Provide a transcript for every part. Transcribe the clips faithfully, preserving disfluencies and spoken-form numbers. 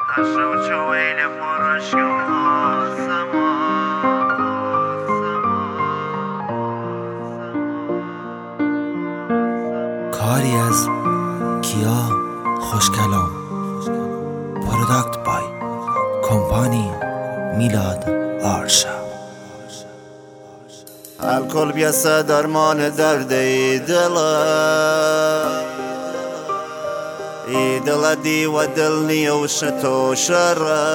الشوش ويلي فرش السما کاری از کیا خوشکلام پروداکت بای کمپانی میلاد آرشا. الکل بیاسه درمان درد ای دلا ای دلا دی و دل نیوش تو شره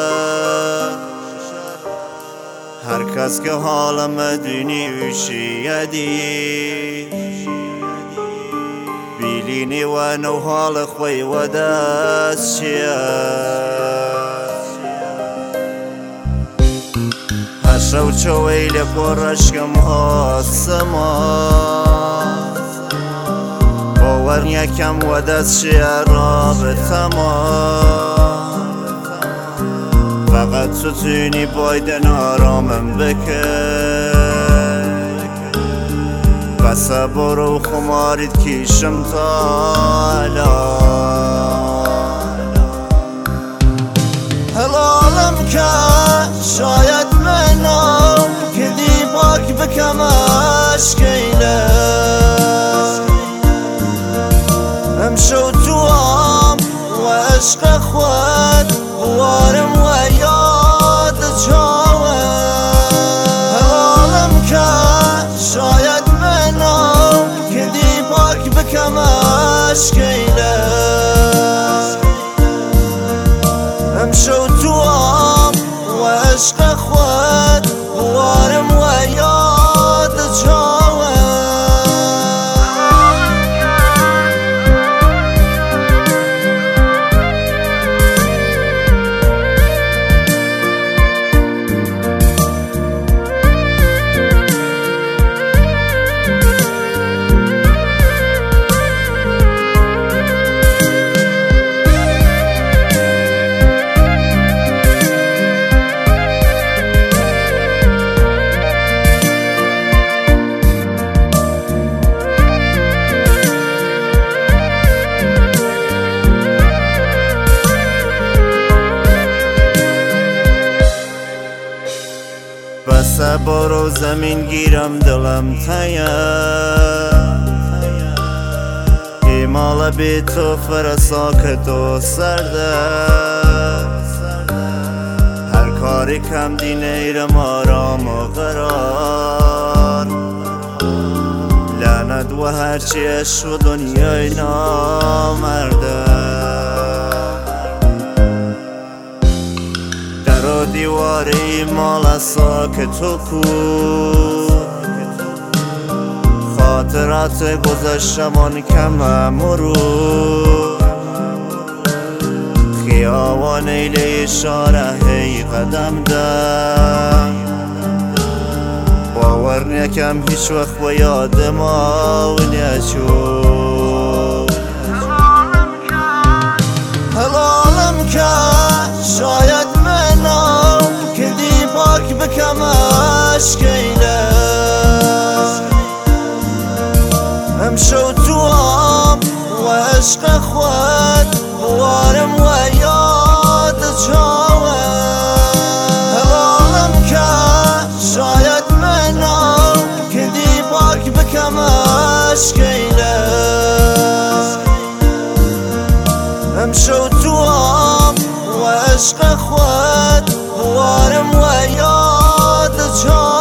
هر کس که حالم دنیوشی دی بیلینی و نو حال خوی و دست چیه هشو چویل پرشکم آسما باور یکم و دست چیه رابطما فقط تو تونی بایدن آرامم بکن بس برو خمارید کیشم تالا حلالم که شاید منم که دی پاک بکم عشقینه امشو تو هم و عشق خود وارم و یاد چاوه حلالم که شاید منم که دی پاک بکم عشقینه امشو تو هم و عشق خود وارم و یاد چاوه بس برو زمین گیرم دلم تایا ایمال بی تو فرساکت و سرده هر کاری کم دی نیرم آرام و قرار لعنت و هرچی عشق و دنیای نامرده در دیواری مال ساکت و کو خاطرات گذشتمان کم مرو خیابان ایل اشاره هی قدم دم باور نکم هیچ وقت با یاد ما و نیچو حلالم که شاید منم که دی پاک بکم عشقینه امشو تو هم و عشق خود وارم و یاد چاوه حلالم که شاید منم که دی پاک بکم عشقینه امشو تو هم و عشق خود وارم و یاد چاوه